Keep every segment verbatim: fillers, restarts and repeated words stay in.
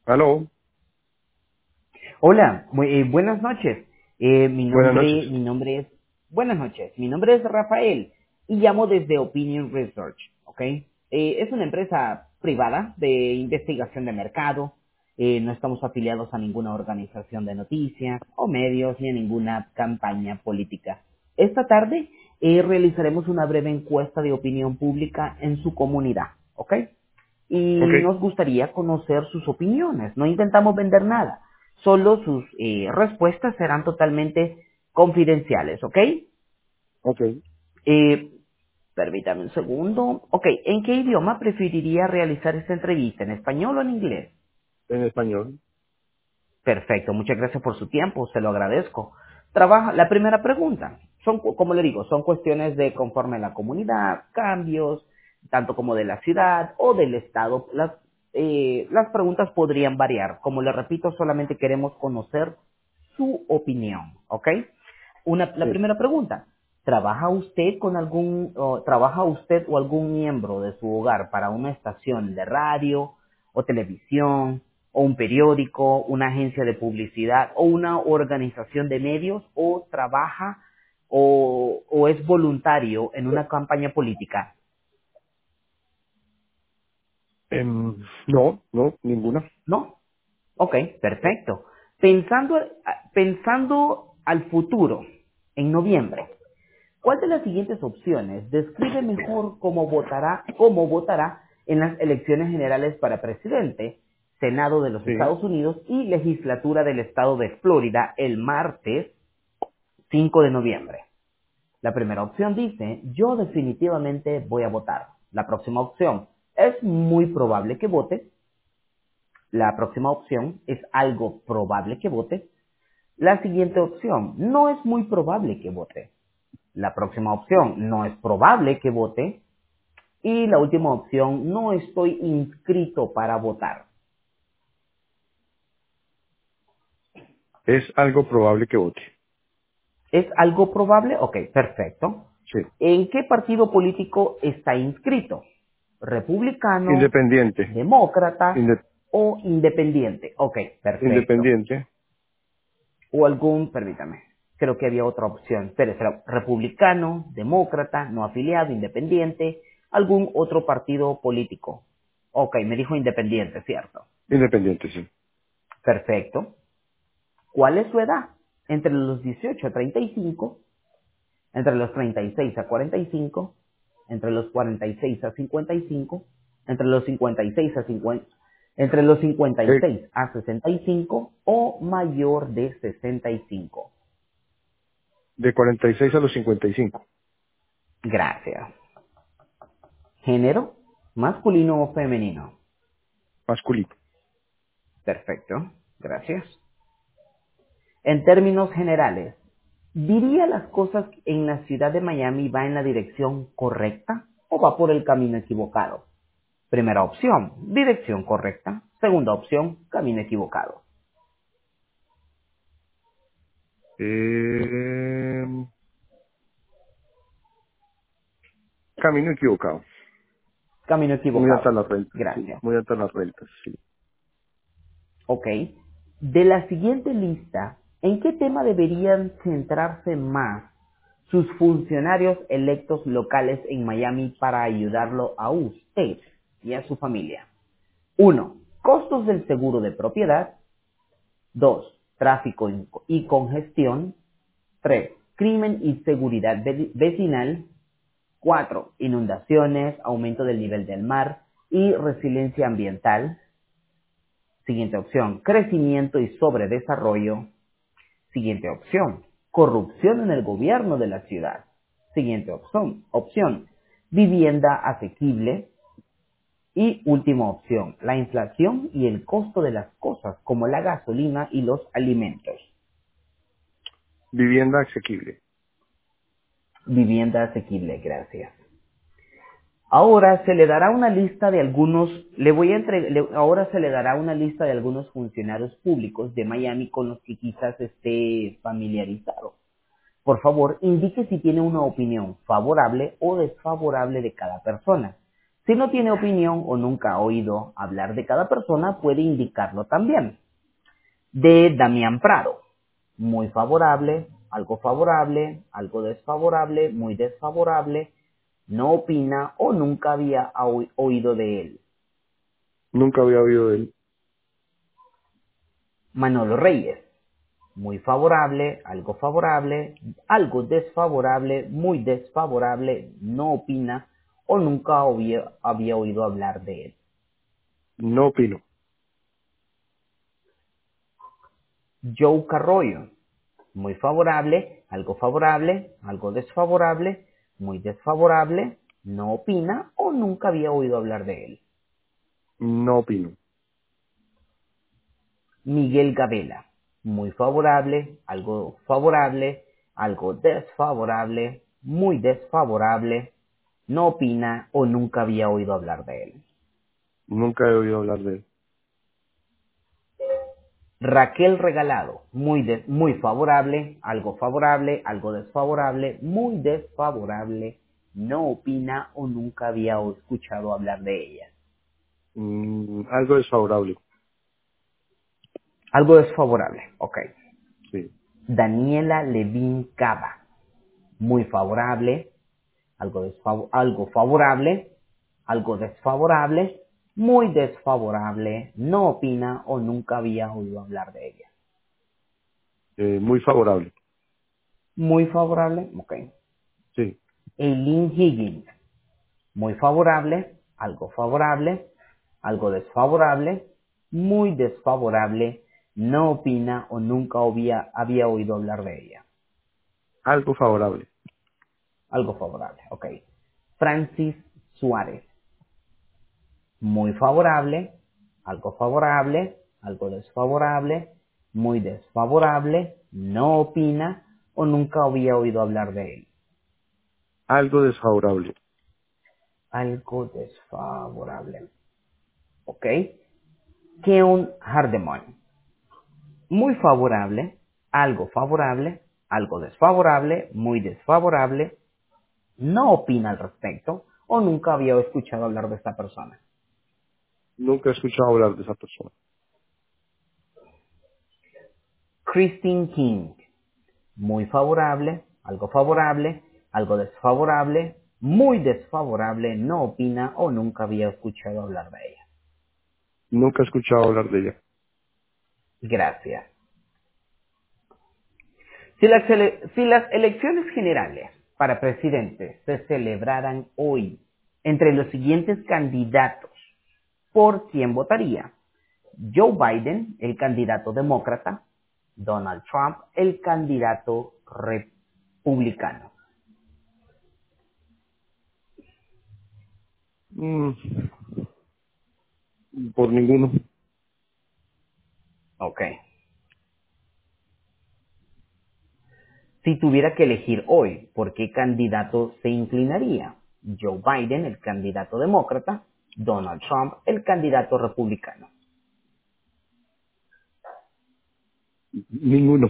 Aló, Hola, bu- eh, buenas noches. Eh, mi buenas noches. nombre, mi nombre es, buenas noches. Mi nombre es Rafael y llamo desde Opinion Research, ¿ok? Eh, es una empresa privada de investigación de mercado. Eh, no estamos afiliados a ninguna organización de noticias o medios ni a ninguna campaña política. Esta tarde eh, realizaremos una breve encuesta de opinión pública en su comunidad, ¿ok? Ok, Y nos gustaría conocer sus opiniones. No intentamos vender nada. Solo sus eh, respuestas serán totalmente confidenciales, ¿ok? ok. Eh, permítame un segundo. Ok, ¿en qué idioma preferiría realizar esta entrevista? ¿En español o en inglés? En español. Perfecto, muchas gracias por su tiempo, se lo agradezco. Trabaja, la primera pregunta, son, cu- como le digo, son cuestiones de conforme a la comunidad, cambios, tanto como de la ciudad o del estado. Las, eh, las preguntas podrían variar. Como le repito, solamente queremos conocer su opinión, ¿ok? Una, la Sí, primera pregunta, ¿trabaja usted con algún, o, trabaja usted o algún miembro de su hogar para una estación de radio o televisión o un periódico, una agencia de publicidad o una organización de medios o trabaja o, o es voluntario en una campaña política? Em, no, no, ninguna. ¿No? Ok, No. perfecto. Pensando, pensando al futuro, en noviembre, ¿cuál de las siguientes opciones describe mejor cómo votará, cómo votará en las elecciones generales para presidente, Senado de los Sí, Estados Unidos y legislatura del estado de Florida el martes cinco de noviembre? La primera opción dice, yo definitivamente voy a votar. La próxima opción, es muy probable que vote. La próxima opción es algo probable que vote. La siguiente opción, no es muy probable que vote. La próxima opción, no es probable que vote. Y la última opción, no estoy inscrito para votar. es algo probable que vote. ¿Es algo probable? Ok, perfecto. Sí. ¿En qué partido político está inscrito? ¿Republicano, Independiente. demócrata Inde- o independiente? Ok, perfecto. independiente. O algún, permítame, creo que había otra opción. Pero será republicano, demócrata, no afiliado, independiente, algún otro partido político. Ok, me dijo independiente, ¿cierto? Independiente, sí. Perfecto. ¿Cuál es su edad? Entre los dieciocho a treinta y cinco, entre los treinta y seis a cuarenta y cinco, entre los cuarenta y seis a cincuenta y cinco, entre los cincuenta y seis a cincuenta, entre los cincuenta y De, seis a sesenta y cinco o mayor de sesenta y cinco. de cuarenta y seis a los cincuenta y cinco. Gracias. Género, masculino o femenino. Masculino. Perfecto, gracias. En términos generales, ¿diría las cosas en la ciudad de Miami va en la dirección correcta o va por el camino equivocado? Primera opción, dirección correcta. Segunda opción, camino equivocado. Em, camino equivocado. Camino Muy altas equivocado. las rentas, sí. Gracias. Muy altas las rentas, sí. Ok. De la siguiente lista, ¿en qué tema deberían centrarse más sus funcionarios electos locales en Miami para ayudarlo a usted y a su familia? Uno, costos del seguro de propiedad. Dos, tráfico y congestión. Tres, crimen y seguridad ve- vecinal. Cuatro, inundaciones, aumento del nivel del mar y resiliencia ambiental. Siguiente opción, crecimiento y sobredesarrollo. Siguiente opción, corrupción en el gobierno de la ciudad. Siguiente opción, opción, vivienda asequible. Y última opción, la inflación y el costo de las cosas como la gasolina y los alimentos. Vivienda asequible. Vivienda asequible, gracias. Ahora se le dará una lista de algunos, le voy a entre- le- ahora se le dará una lista de algunos funcionarios públicos de Miami con los que quizás esté familiarizado. Por favor, indique si tiene una opinión favorable o desfavorable de cada persona. Si no tiene opinión o nunca ha oído hablar de cada persona, puede indicarlo también. De Damián Prado, muy favorable, algo favorable, algo desfavorable, muy desfavorable, no opina o nunca había oi- oído de él. Nunca había oído de él. Manolo Reyes, muy favorable, algo favorable, algo desfavorable, muy desfavorable, no opina o nunca había, había oído hablar de él. No opino. Joe Carroyo, muy favorable, algo favorable, algo desfavorable, muy desfavorable, no opina o nunca había oído hablar de él. No opino. Miguel Gabela, muy favorable, algo favorable, algo desfavorable, muy desfavorable, no opina o nunca había oído hablar de él. Nunca he oído hablar de él. Raquel Regalado, muy, de- muy favorable, algo favorable, algo desfavorable, muy desfavorable, no opina o nunca había escuchado hablar de ella. Mm, algo desfavorable. Algo desfavorable, ok. Sí. Daniela Levin Cava, muy favorable, algo, desfav- algo favorable, algo desfavorable, muy desfavorable, no opina o nunca había oído hablar de ella. Eh, muy favorable. Muy favorable, ok. Sí. Eileen Higgins, muy favorable, algo favorable, algo desfavorable, muy desfavorable, no opina o nunca había, había oído hablar de ella. Algo favorable. Algo favorable, ok. Francis Suárez, muy favorable, algo favorable, algo desfavorable, muy desfavorable, no opina o nunca había oído hablar de él. Algo desfavorable. Algo desfavorable, ok. Keun Hardemon, muy favorable, algo favorable, algo desfavorable, muy desfavorable, no opina al respecto o nunca había escuchado hablar de esta persona. Nunca he escuchado hablar de esa persona. Christine King, muy favorable, algo favorable, algo desfavorable, muy desfavorable, no opina o nunca había escuchado hablar de ella. Nunca he escuchado hablar de ella. Gracias. Si las, ele- si las elecciones generales para presidente se celebraran hoy entre los siguientes candidatos, ¿por quién votaría? Joe Biden, el candidato demócrata; Donald Trump, el candidato republicano. Mm, por ninguno. Ok. Si tuviera que elegir hoy, ¿por qué candidato se inclinaría? Joe Biden, el candidato demócrata; Donald Trump, el candidato republicano. Ninguno.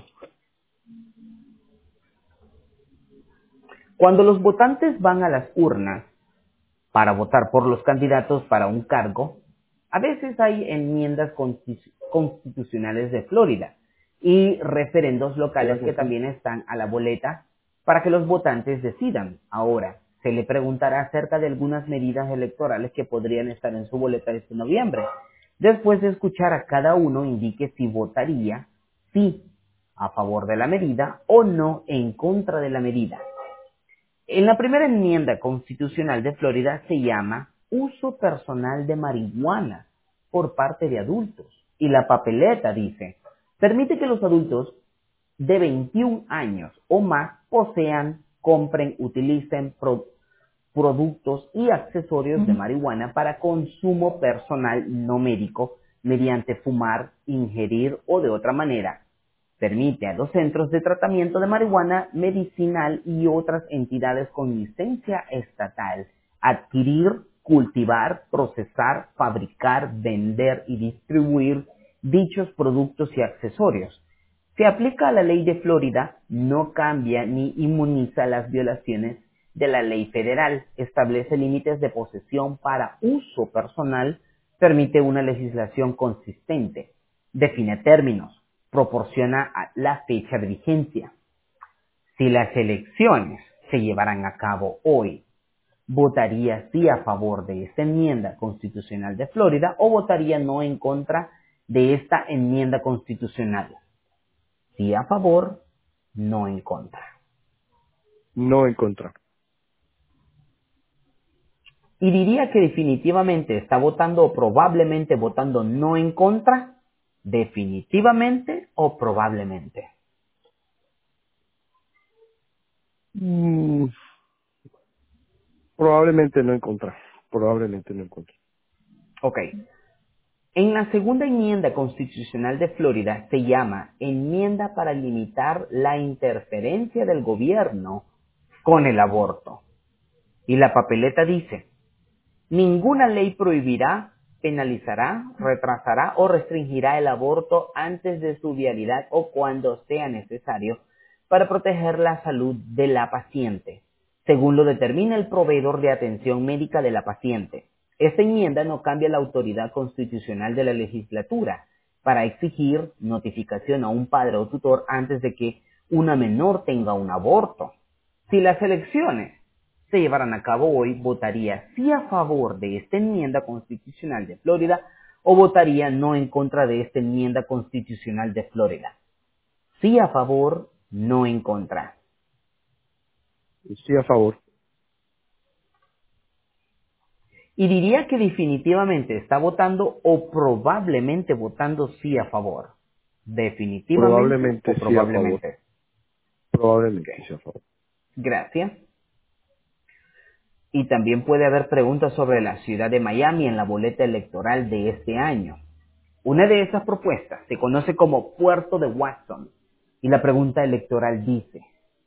Cuando los votantes van a las urnas para votar por los candidatos para un cargo, a veces hay enmiendas constitu- constitucionales de Florida y referendos locales que Gracias. también están a la boleta para que los votantes decidan. Ahora, se le preguntará acerca de algunas medidas electorales que podrían estar en su boleta este noviembre. Después de escuchar a cada uno, indique si votaría sí a favor de la medida o no en contra de la medida. En la primera enmienda constitucional de Florida se llama uso personal de marihuana por parte de adultos. Y la papeleta dice, permite que los adultos de veintiún años o más posean, compren, utilicen pro- productos y accesorios de marihuana para consumo personal no médico mediante fumar, ingerir o de otra manera. Permite a los centros de tratamiento de marihuana medicinal y otras entidades con licencia estatal adquirir, cultivar, procesar, fabricar, vender y distribuir dichos productos y accesorios. Se aplica a la ley de Florida, no cambia ni inmuniza las violaciones de la ley federal, establece límites de posesión para uso personal, permite una legislación consistente, define términos, proporciona la fecha de vigencia. Si las elecciones se llevaran a cabo hoy, ¿votaría sí a favor de esta enmienda constitucional de Florida o votaría no en contra de esta enmienda constitucional? Sí a favor, no en contra. No en contra. Y diría que definitivamente está votando o probablemente votando no en contra, definitivamente o probablemente. Mm, probablemente no en contra. Probablemente no en contra. Ok. En la segunda enmienda constitucional de Florida se llama Enmienda para limitar la interferencia del gobierno con el aborto. Y la papeleta dice, ninguna ley prohibirá, penalizará, retrasará o restringirá el aborto antes de su vialidad o cuando sea necesario para proteger la salud de la paciente, según lo determine el proveedor de atención médica de la paciente. Esta enmienda no cambia la autoridad constitucional de la legislatura para exigir notificación a un padre o tutor antes de que una menor tenga un aborto. Si las elecciones se llevaran a cabo hoy, votaría sí a favor de esta enmienda constitucional de Florida o votaría no en contra de esta enmienda constitucional de Florida. Sí a favor, no en contra. Sí a favor. Y diría que definitivamente está votando o probablemente votando sí a favor. Definitivamente o Probablemente sí a favor. probablemente. Probablemente Okay. sí a favor. Gracias. Y también puede haber preguntas sobre la ciudad de Miami en la boleta electoral de este año. Una de esas propuestas se conoce como Puerto de Watson y la pregunta electoral dice,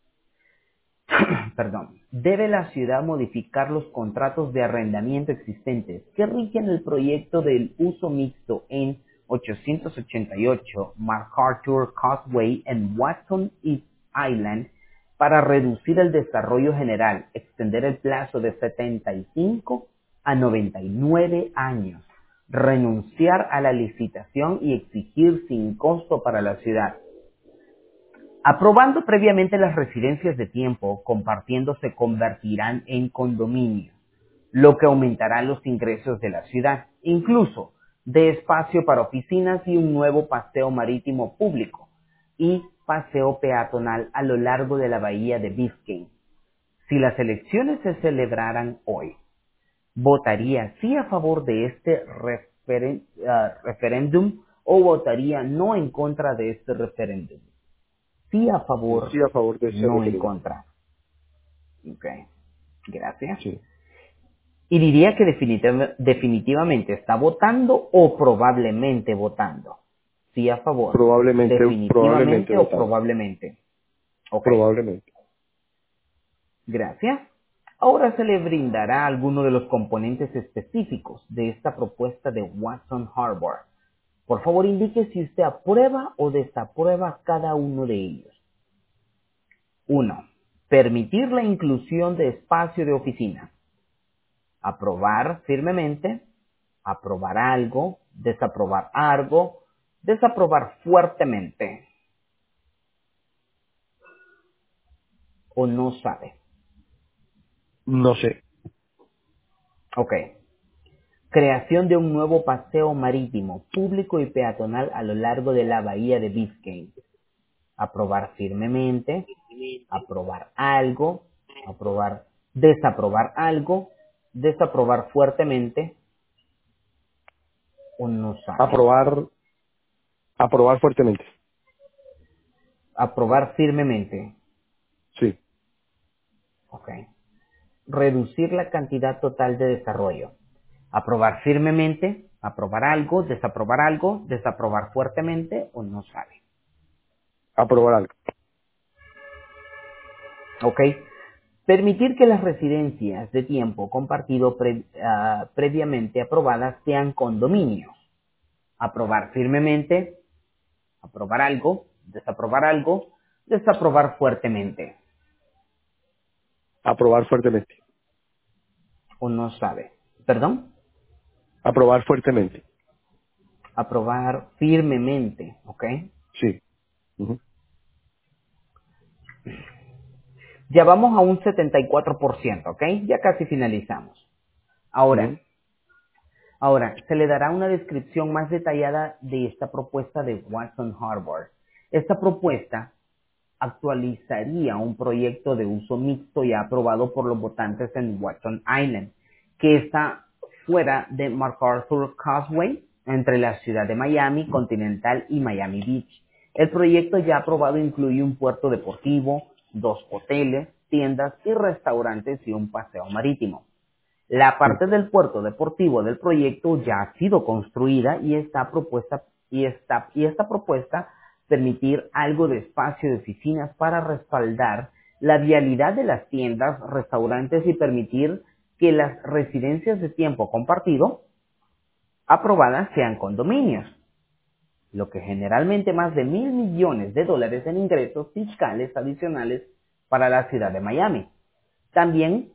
perdón, ¿debe la ciudad modificar los contratos de arrendamiento existentes que rigen el proyecto del uso mixto en ochocientos ochenta y ocho MacArthur Causeway en Watson Island para reducir el desarrollo general, extender el plazo de setenta y cinco a noventa y nueve años, renunciar a la licitación y exigir sin costo para la ciudad? Aprobando previamente las residencias de tiempo, compartiendo se convertirán en condominios, lo que aumentará los ingresos de la ciudad, incluso de espacio para oficinas y un nuevo paseo marítimo público y paseo peatonal a lo largo de la bahía de Biscayne. Si las elecciones se celebraran hoy, ¿votaría sí a favor de este referen- uh, referéndum o votaría no en contra de este referéndum? Sí a favor, Sí a favor de ese no en referéndum. contra. Ok, gracias. Sí. Y diría que definitiv- definitivamente está votando o probablemente votando. Sí a favor, Probablemente, probablemente definitivamente o votando. probablemente. Ok, Probablemente. gracias. Ahora se le brindará alguno de los componentes específicos de esta propuesta de Watson Harbor. Por favor, indique si usted aprueba o desaprueba cada uno de ellos. uno. Permitir la inclusión de espacio de oficina. Aprobar firmemente, aprobar algo, desaprobar algo, desaprobar fuertemente. O no sabe. No sé. Ok. Creación de un nuevo paseo marítimo, público y peatonal a lo largo de la bahía de Biscayne. Aprobar firmemente, aprobar algo, aprobar, desaprobar algo, desaprobar fuertemente o no sabe. Aprobar, aprobar fuertemente. Aprobar firmemente. Sí. Ok. Reducir la cantidad total de desarrollo. Aprobar firmemente, aprobar algo, desaprobar algo, desaprobar fuertemente o no sabe. Aprobar algo. Ok. Permitir que las residencias de tiempo compartido pre- ah, previamente aprobadas sean condominios. Aprobar firmemente, aprobar algo, desaprobar algo, desaprobar fuertemente. Aprobar fuertemente. ¿O no sabe? ¿Perdón? Aprobar fuertemente. Aprobar firmemente, ¿ok? Sí. Ujú, Ya vamos a un setenta y cuatro por ciento, ¿ok? Ya casi finalizamos. Ahora, ujú, ahora, se le dará una descripción más detallada de esta propuesta de Watson Harvard. Esta propuesta actualizaría un proyecto de uso mixto ya aprobado por los votantes en Watson Island, que está fuera de MacArthur Causeway, entre la ciudad de Miami Continental y Miami Beach. El proyecto ya aprobado incluye un puerto deportivo, dos hoteles, tiendas y restaurantes y un paseo marítimo. La sí, parte del puerto deportivo del proyecto ya ha sido construida y está propuesta y esta, y esta propuesta permitir algo de espacio de oficinas para respaldar la vialidad de las tiendas, restaurantes y permitir que las residencias de tiempo compartido aprobadas sean condominios, lo que generalmente más de mil millones de dólares en ingresos fiscales adicionales para la ciudad de Miami. También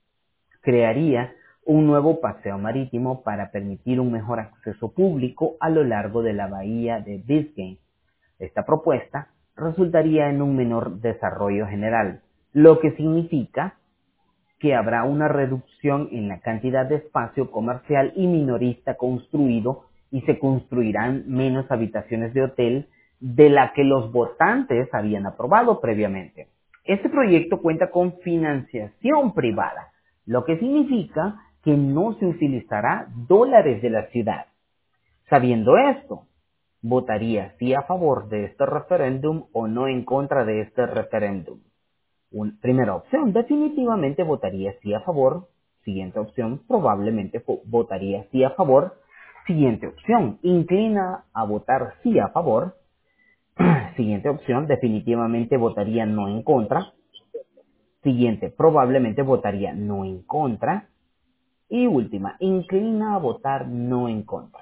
crearía un nuevo paseo marítimo para permitir un mejor acceso público a lo largo de la bahía de Biscayne. Esta propuesta resultaría en un menor desarrollo general, lo que significa que habrá una reducción en la cantidad de espacio comercial y minorista construido y se construirán menos habitaciones de hotel de la que los votantes habían aprobado previamente. Este proyecto cuenta con financiación privada, lo que significa que no se utilizará dólares de la ciudad. Sabiendo esto, ¿votaría sí a favor de este referéndum o no en contra de este referéndum? Un- primera opción, definitivamente votaría sí a favor. Siguiente opción, probablemente fo- votaría sí a favor. Siguiente opción, inclina a votar sí a favor. Siguiente opción, definitivamente votaría no en contra. Siguiente, probablemente votaría no en contra. Y última, inclina a votar no en contra.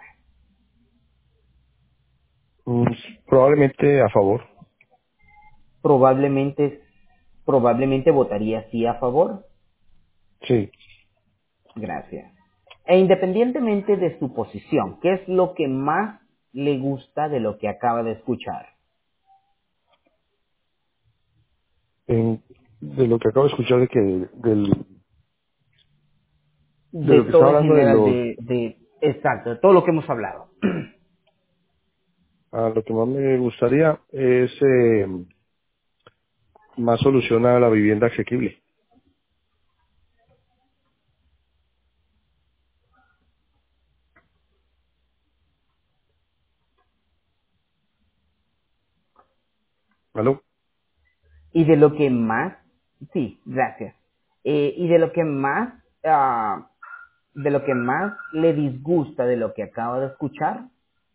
Mm, Probablemente a favor. Probablemente, probablemente votaría sí a favor. Sí. Gracias. E independientemente de su posición, ¿qué es lo que más le gusta de lo que acaba de escuchar? En- de lo que acabo de escuchar de que del, de De lo que estaba todo en hablando de general, los, de, de, exacto, de todo lo que hemos hablado. a lo que más me gustaría es eh, más solución a la vivienda asequible. ¿Aló? Y de lo que más, sí, gracias. Eh, y de lo que más, ah, de lo que más le disgusta de lo que acaba de escuchar,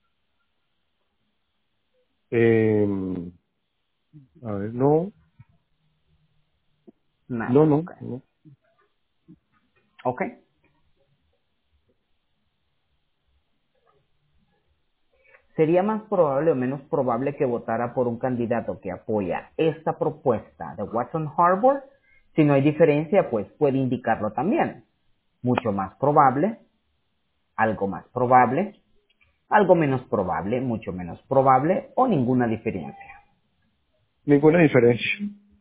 Eh, a ver, no, no, nada, no, ok. no. Ok. Sería más probable o menos probable que votara por un candidato que apoya esta propuesta de Watson Harbour. Si no hay diferencia, pues puede indicarlo también. Mucho más probable, algo más probable, algo menos probable, mucho menos probable o ninguna diferencia. Ninguna diferencia.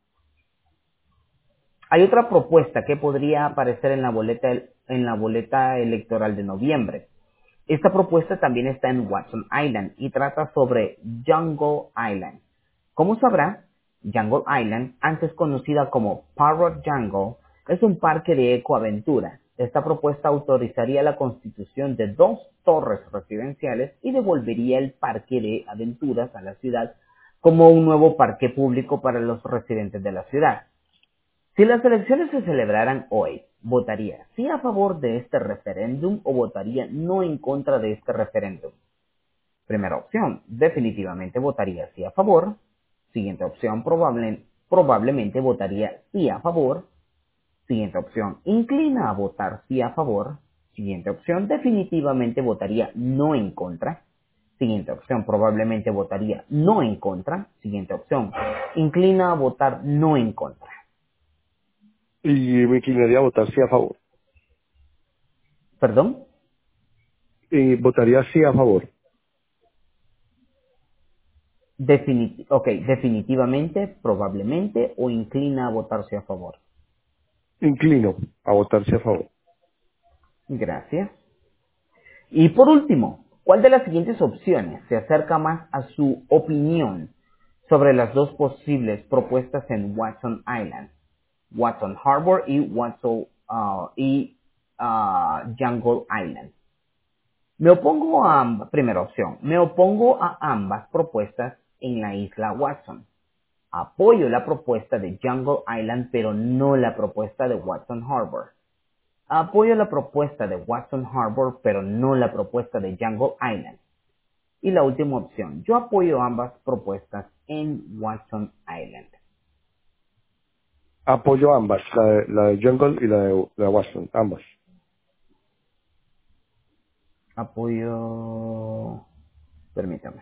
Hay otra propuesta que podría aparecer en la boleta, en la boleta electoral de noviembre. Esta propuesta también está en Watson Island y trata sobre Jungle Island. Como sabrá, Jungle Island, antes conocida como Parrot Jungle, es un parque de ecoaventura. Esta propuesta autorizaría la constitución de dos torres residenciales y devolvería el parque de aventuras a la ciudad como un nuevo parque público para los residentes de la ciudad. Si las elecciones se celebraran hoy, ¿votaría sí a favor de este referéndum o votaría no en contra de este referéndum? Primera opción, definitivamente votaría sí a favor. Siguiente opción, probable, probablemente votaría sí a favor. Siguiente opción, inclina a votar sí a favor. Siguiente opción, definitivamente votaría no en contra. Siguiente opción, probablemente votaría no en contra. Siguiente opción, inclina a votar no en contra. Y me inclinaría a votar sí a favor. ¿Perdón? Y votaría sí a favor. Definiti ok, definitivamente, probablemente o inclina a votarse a favor. Inclino a votar sí a favor. Gracias. Y por último, ¿cuál de las siguientes opciones se acerca más a su opinión sobre las dos posibles propuestas en Watson Island? Watson Harbor y Watson ah, y ah, Jungle Island. Me opongo a ambas, primera opción, me opongo a ambas propuestas en la isla Watson. Apoyo la propuesta de Jungle Island, pero no la propuesta de Watson Harbor. Apoyo la propuesta de Watson Harbor, pero no la propuesta de Jungle Island. Y la última opción, yo apoyo ambas propuestas en Watson Island. Apoyo ambas, la de, la de Jungle y la de, la de Watson, ambas. Apoyo... Permítame.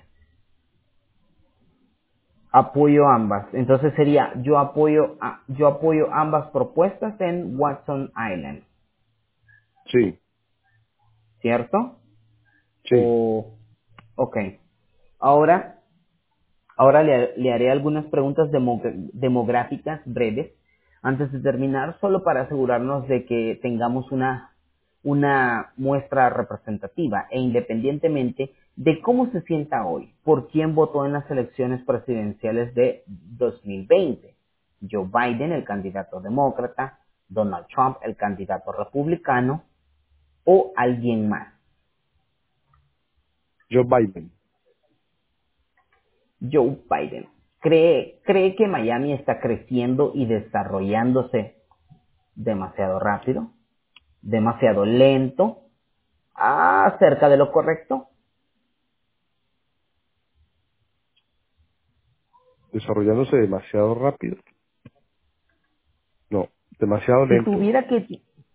Apoyo ambas. Entonces sería, yo apoyo, a- yo apoyo ambas propuestas en Watson Island. Sí, ¿Cierto? sí. O, ok. Ahora, Ahora le, le haré algunas preguntas demo- demográficas breves antes de terminar, solo para asegurarnos de que tengamos una, una muestra representativa e independientemente de cómo se sienta hoy, por quién votó en las elecciones presidenciales de dos mil veinte. Joe Biden, el candidato demócrata, Donald Trump, el candidato republicano, o alguien más. Joe Biden. Joe Biden. ¿Cree, cree que Miami está creciendo y desarrollándose demasiado rápido, demasiado lento, acerca de lo correcto? Desarrollándose demasiado rápido. No, demasiado Si lento. tuviera que...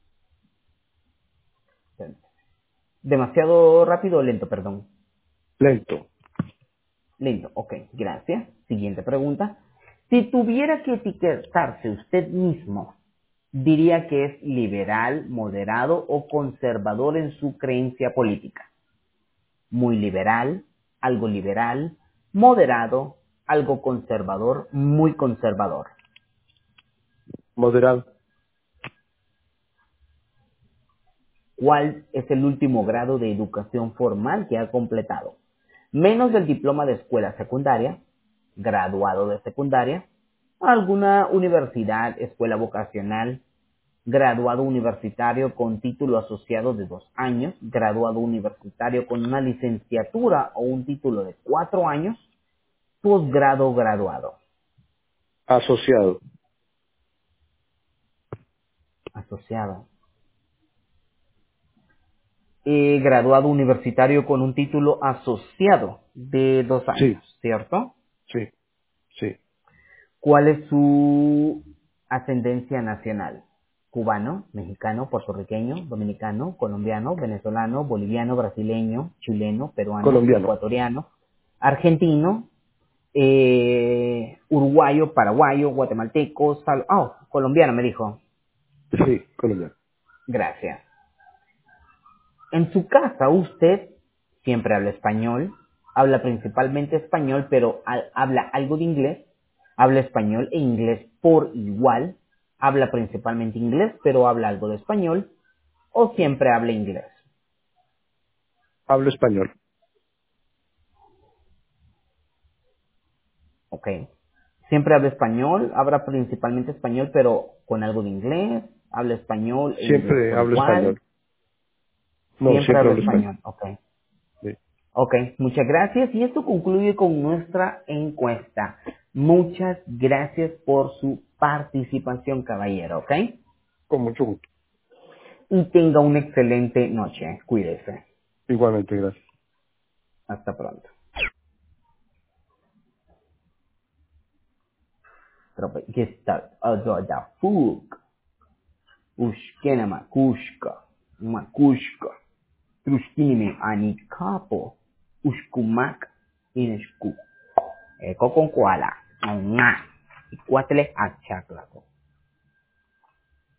Demasiado rápido o lento, perdón. Lento. Lento, ok, gracias. Siguiente pregunta. Si tuviera que etiquetarse usted mismo, diría que es liberal, moderado o conservador en su creencia política. Muy liberal, algo liberal, moderado, algo conservador, muy conservador. Moderado. ¿Cuál es el último grado de educación formal que ha completado? Menos del diploma de escuela secundaria, graduado de secundaria, alguna universidad, escuela vocacional, graduado universitario con título asociado de dos años, graduado universitario con una licenciatura o un título de cuatro años, posgrado graduado. Asociado. Asociado. Eh, graduado universitario con un título asociado de dos Sí, años, ¿cierto? sí, sí. ¿Cuál es su ascendencia nacional? Cubano, mexicano, puertorriqueño, dominicano, colombiano, venezolano, boliviano, brasileño, chileno, peruano, Colombiano. ecuatoriano, argentino, eh, uruguayo, paraguayo, guatemalteco, sal oh, colombiano me dijo. Sí, colombiano. Gracias. En su casa usted siempre habla español, habla principalmente español, pero al- habla algo de inglés, habla español e inglés por igual, habla principalmente inglés, pero habla algo de español, o siempre habla inglés. Hablo español. ¿Ok? Siempre habla español, habla principalmente español, pero con algo de inglés, habla español e inglés Siempre por hablo igual, español. No, siempre siempre habla hablo español. español. ¿Ok? Sí. Ok, muchas gracias y esto concluye con nuestra encuesta. Muchas gracias por su participación, caballero, ¿ok? Con mucho gusto. Y tenga una excelente noche. Cuídese. Igualmente, gracias. Hasta pronto. Gestat adoda fug. Ushkena makushka. Makushka. Trushkine anikapo. Ushkumak. Ineshku. Eko con koala. Icuatle a chaclaco.